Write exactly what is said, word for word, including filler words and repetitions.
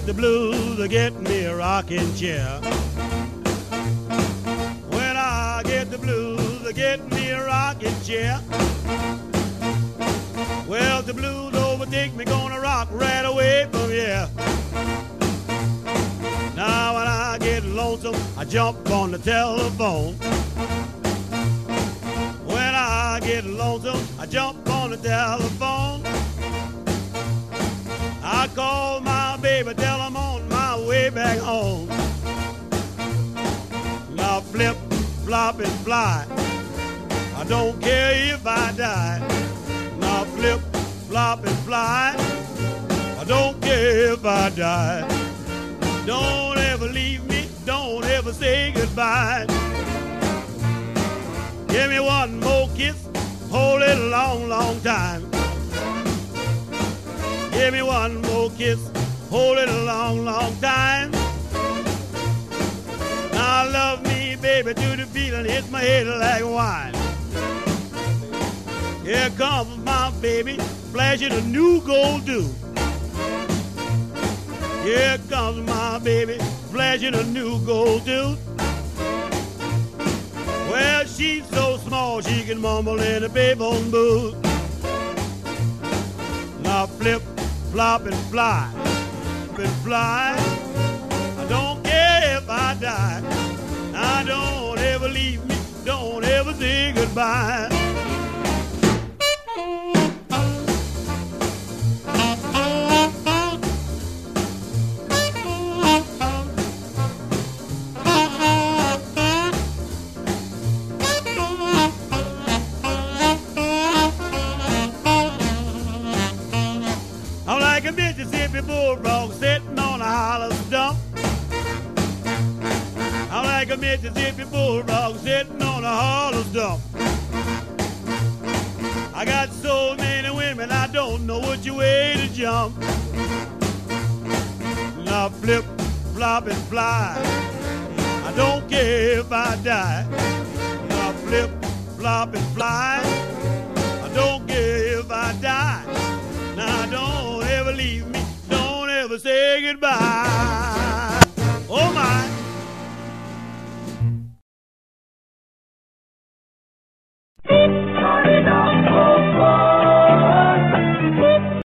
get the blues, I get me a rocking chair. When I get the blues, I get me a rocking chair. Well, the blues overtake me, gonna rock right away from here. Now when I get lonesome, I jump on the telephone. When I get lonesome, I jump on the telephone. I call my baby, tell I'm on my way back home. Now flip, flop, and fly, I don't care if I die. Now flip, flop, and fly, I don't care if I die. Don't ever leave me, don't ever say goodbye. Give me one more kiss, hold it a long, long time. Give me one more kiss, hold it a long, long time. Now love me, baby, to the feeling hits my head like wine. Here comes my baby, flashing a new gold tooth. Here comes my baby, flashing a new gold tooth. Well, she's so small she can mumble in a payphone booth. Now flip, flop, and fly, and fly. I don't care if I die. Now don't ever leave me, don't ever say goodbye. Mississippi bulldog sitting on a hollow stump. I'm like a Mississippi bulldog sitting on a hollow stump. I got so many women I don't know which way to jump. Now flip, flop, and fly, I don't care if I die. Now flip, flop, and fly, I don't care if I die. Now don't ever leave me, don't ever say goodbye.